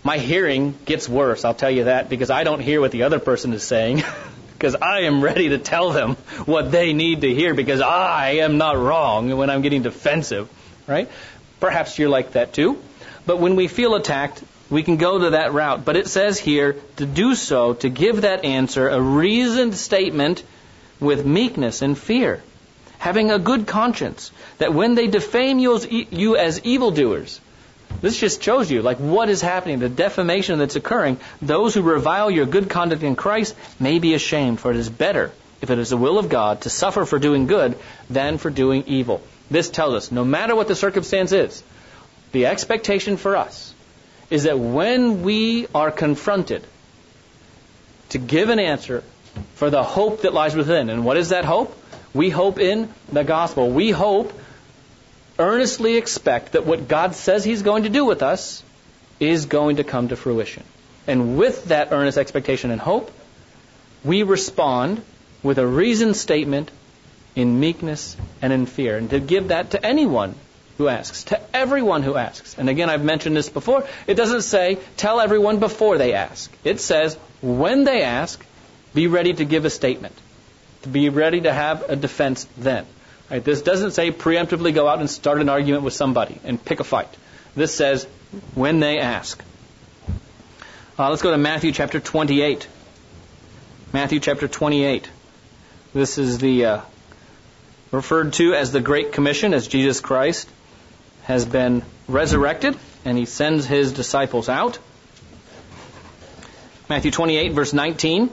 My hearing gets worse, I'll tell you that, because I don't hear what the other person is saying. Because I am ready to tell them what they need to hear, because I am not wrong when I'm getting defensive, right? Perhaps you're like that too. But when we feel attacked, we can go to that route. But it says here to do so, to give that answer, a reasoned statement with meekness and fear, having a good conscience, that when they defame you as, e- you as evildoers, this just shows you like what is happening, the defamation that's occurring. Those who revile your good conduct in Christ may be ashamed, for it is better, if it is the will of God, to suffer for doing good than for doing evil. This tells us, no matter what the circumstance is, the expectation for us is that when we are confronted, to give an answer for the hope that lies within. And what is that hope? We hope in the gospel. We hope, earnestly expect that what God says He's going to do with us is going to come to fruition. And with that earnest expectation and hope, we respond with a reasoned statement in meekness and in fear. And to give that to anyone who asks, to everyone who asks. And again, I've mentioned this before. It doesn't say, tell everyone before they ask. It says, when they ask, be ready to give a statement. To be ready to have a defense then. Right? This doesn't say preemptively go out and start an argument with somebody and pick a fight. This says, when they ask. Uh, let's go to Matthew chapter twenty-eight. Matthew chapter twenty-eight. This is the uh, referred to as the Great Commission, as Jesus Christ has been resurrected and He sends His disciples out. Matthew twenty-eight, verse nineteen.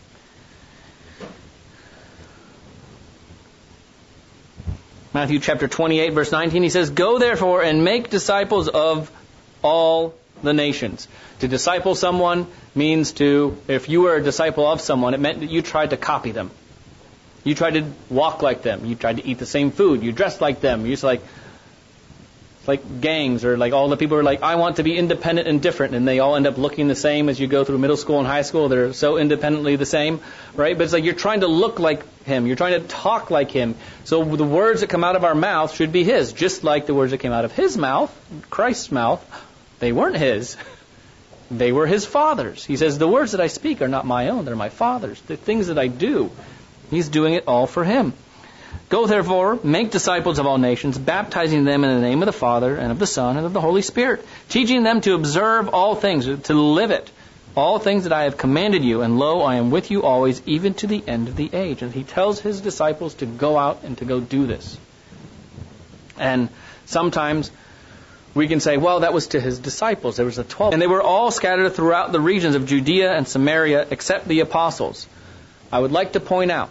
Matthew chapter twenty-eight, verse nineteen, He says, go therefore and make disciples of all the nations. To disciple someone means to, if you were a disciple of someone, it meant that you tried to copy them. You tried to walk like them. You tried to eat the same food. You dressed like them. You used to like, like gangs, or like all the people are like, I want to be independent and different, and they all end up looking the same as you go through middle school and high school. They're so independently the same, right? But it's like you're trying to look like Him. You're trying to talk like Him. So the words that come out of our mouth should be His, just like the words that came out of His mouth, Christ's mouth, they weren't His. They were His Father's. He says, the words that I speak are not my own, they're my Father's. The things that I do, He's doing it all for Him. Go therefore, make disciples of all nations, baptizing them in the name of the Father, and of the Son, and of the Holy Spirit, teaching them to observe all things, to live it, all things that I have commanded you, and lo, I am with you always, even to the end of the age. And He tells His disciples to go out and to go do this. And sometimes we can say, well, that was to His disciples. There was the twelve. And they were all scattered throughout the regions of Judea and Samaria, except the apostles. I would like to point out,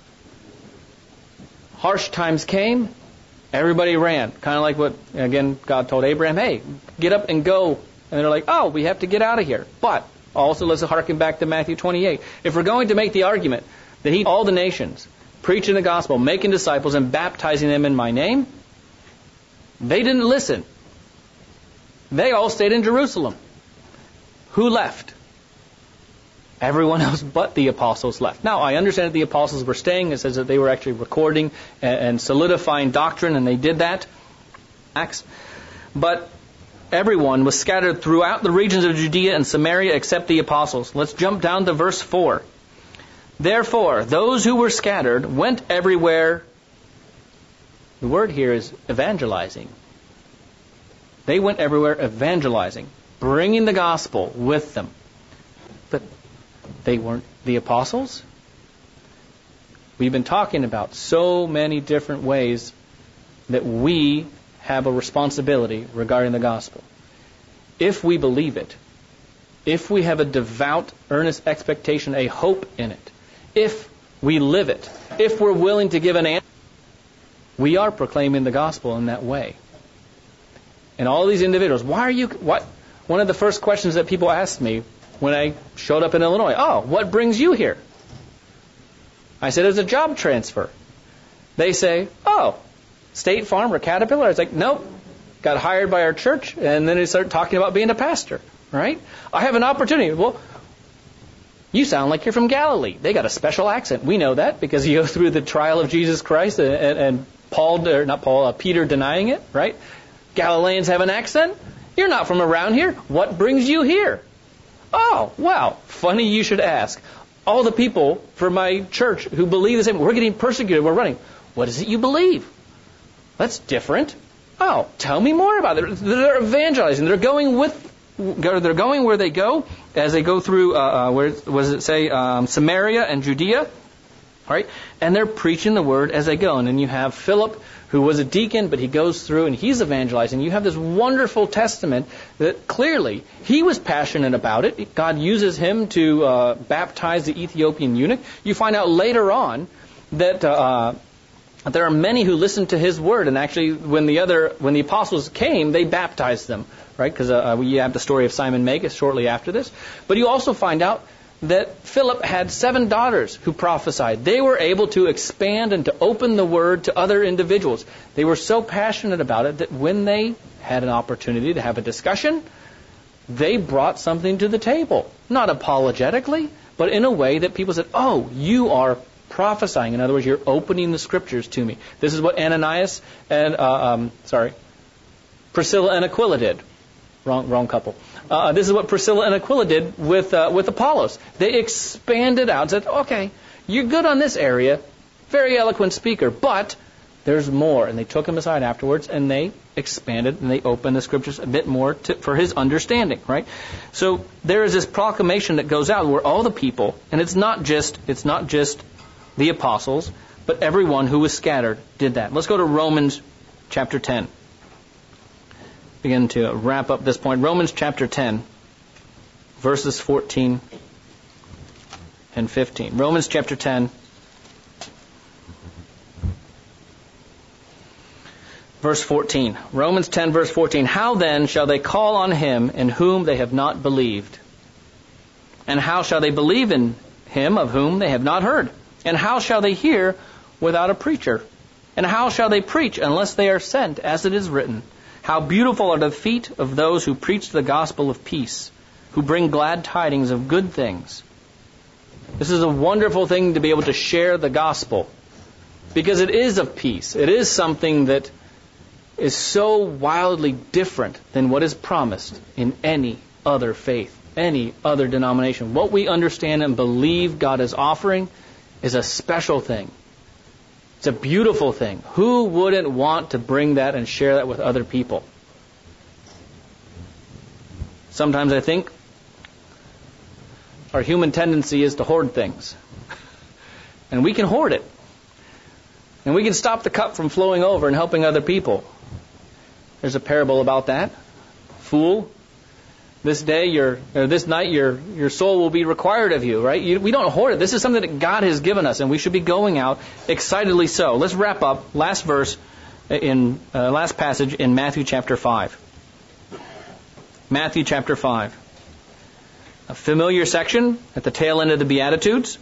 harsh times came, everybody ran. Kind of like what, again, God told Abraham, hey, get up and go. And they're like, oh, we have to get out of here. But also, let's harken back to Matthew twenty-eight. If we're going to make the argument that He, all the nations, preaching the gospel, making disciples, and baptizing them in my name, they didn't listen. They all stayed in Jerusalem. Who left? Everyone else but the apostles left. Now, I understand that the apostles were staying. It says that they were actually recording and solidifying doctrine, and they did that. Acts. But everyone was scattered throughout the regions of Judea and Samaria except the apostles. Let's jump down to verse four. Therefore, those who were scattered went everywhere. The word here is evangelizing. They went everywhere evangelizing, bringing the gospel with them. But they weren't the apostles. We've been talking about so many different ways that we have a responsibility regarding the gospel. If we believe it, if we have a devout, earnest expectation, a hope in it, if we live it, if we're willing to give an answer, we are proclaiming the gospel in that way. And all these individuals, why are you, what? One of the first questions that people asked me when I showed up in Illinois, oh, what brings you here? I said, it's a job transfer. They say, oh, State Farm or Caterpillar? I was like, nope, got hired by our church, and then they start talking about being a pastor, right? I have an opportunity. Well, you sound like you're from Galilee. They got a special accent. We know that because you go through the trial of Jesus Christ and, and Paul, or not Paul, uh, Peter denying it, right? Galileans have an accent. You're not from around here. What brings you here? Oh, wow. Funny you should ask. All the people from my church who believe the same, we're getting persecuted, we're running. What is it you believe? That's different. Oh, tell me more about it. They're evangelizing. They're going with, they're going where they go as they go through, uh, uh, where what does it say, um, Samaria and Judea, right? And they're preaching the word as they go. And then you have Philip, who was a deacon, but he goes through and he's evangelizing. You have this wonderful testament that clearly he was passionate about it. God uses him to uh, baptize the Ethiopian eunuch. You find out later on that uh, there are many who listened to his word, and actually, when the other, when the apostles came, they baptized them, right? Because uh, we have the story of Simon Magus shortly after this. But you also find out that Philip had seven daughters who prophesied. They were able to expand and to open the word to other individuals. They were so passionate about it that when they had an opportunity to have a discussion, they brought something to the table. Not apologetically, but in a way that people said, oh, you are prophesying. In other words, you're opening the scriptures to me. This is what Ananias and, uh, um, sorry, Priscilla and Aquila did. Wrong, wrong couple. Uh, this is what Priscilla and Aquila did with uh, with Apollos. They expanded out and said, okay, you're good on this area, very eloquent speaker, but there's more. And they took him aside afterwards and they expanded and they opened the scriptures a bit more to, for his understanding, right? So there is this proclamation that goes out where all the people, and it's not just it's not just the apostles, but everyone who was scattered did that. Let's go to Romans chapter ten. Begin to wrap up this point. Romans chapter ten, verses fourteen and fifteen. Romans chapter ten, verse fourteen. Romans ten, verse fourteen. How then shall they call on him in whom they have not believed? And how shall they believe in him of whom they have not heard? And how shall they hear without a preacher? And how shall they preach unless they are sent, as it is written? How beautiful are the feet of those who preach the gospel of peace, who bring glad tidings of good things. This is a wonderful thing to be able to share the gospel, because it is of peace. It is something that is so wildly different than what is promised in any other faith, any other denomination. What we understand and believe God is offering is a special thing. It's a beautiful thing. Who wouldn't want to bring that and share that with other people? Sometimes I think our human tendency is to hoard things. And we can hoard it. And we can stop the cup from flowing over and helping other people. There's a parable about that. Fool. This day, your or this night, your your soul will be required of you, right? You, we don't hoard it. This is something that God has given us, and we should be going out excitedly so. Let's wrap up. Last verse in uh, last passage in Matthew chapter five. Matthew chapter five, a familiar section at the tail end of the Beatitudes.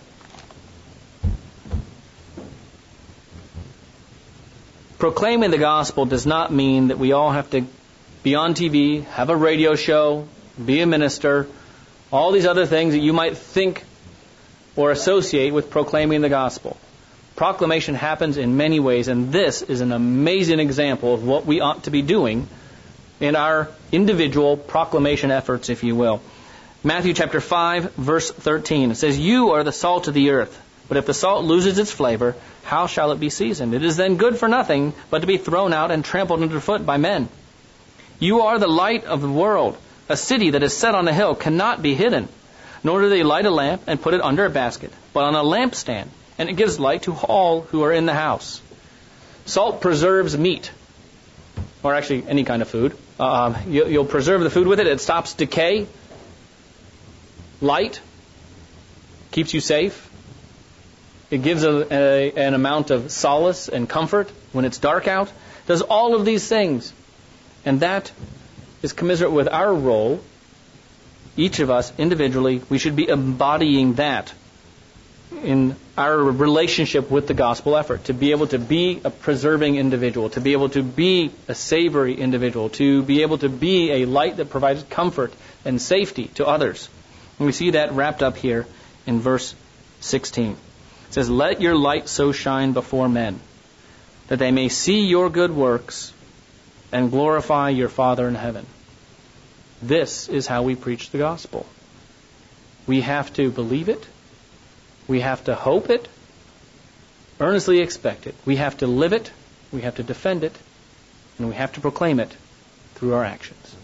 Proclaiming the gospel does not mean that we all have to be on T V, have a radio show, be a minister, all these other things that you might think or associate with proclaiming the gospel. Proclamation happens in many ways, and this is an amazing example of what we ought to be doing in our individual proclamation efforts, if you will. Matthew chapter five, verse thirteen. It says, "You are the salt of the earth, but if the salt loses its flavor, how shall it be seasoned? It is then good for nothing but to be thrown out and trampled underfoot by men. You are the light of the world. A city that is set on a hill cannot be hidden. Nor do they light a lamp and put it under a basket, but on a lampstand, and it gives light to all who are in the house." Salt preserves meat, or actually any kind of food. Um, you, you'll preserve the food with it. It stops decay. Light keeps you safe. It gives a, a, an amount of solace and comfort when it's dark out. It does all of these things. And that is commensurate with our role. Each of us individually, we should be embodying that in our relationship with the gospel effort, to be able to be a preserving individual, to be able to be a savory individual, to be able to be a light that provides comfort and safety to others. And we see that wrapped up here in verse sixteen. It says, "Let your light so shine before men, that they may see your good works and glorify your Father in heaven." This is how we preach the gospel. We have to believe it. We have to hope it. Earnestly expect it. We have to live it. We have to defend it. And we have to proclaim it through our actions.